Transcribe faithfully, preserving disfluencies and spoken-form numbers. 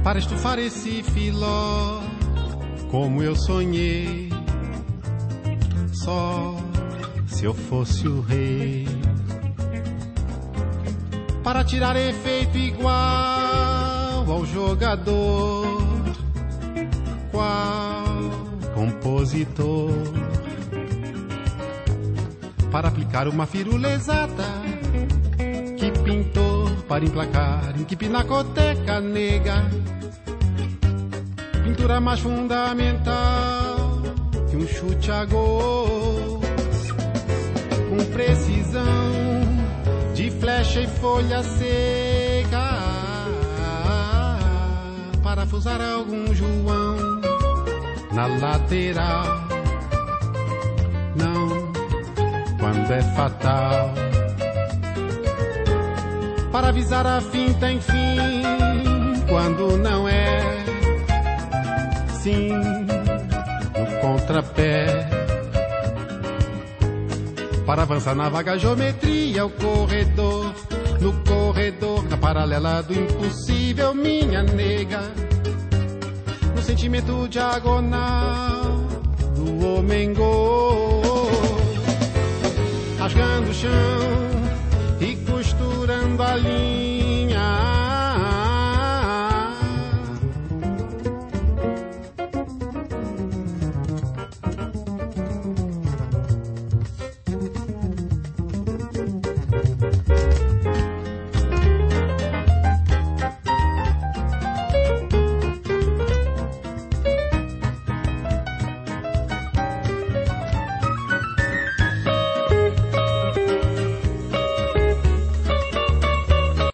para estufar esse filó, como eu sonhei, só se eu fosse o rei, para tirar efeito igual ao jogador, qual compositor, para aplicar uma firulezada, que pintor para emplacar em que pinacoteca nega, pintura mais fundamental que um chute a gol, com precisão de flecha e folha seca, parafusar algum João na lateral, não quando é fatal, para avisar a finta enfim, quando não é, sim, no contrapé, para avançar na vaga geometria, o corredor, no corredor da paralela do impossível, minha nega, no sentimento diagonal do homem gol.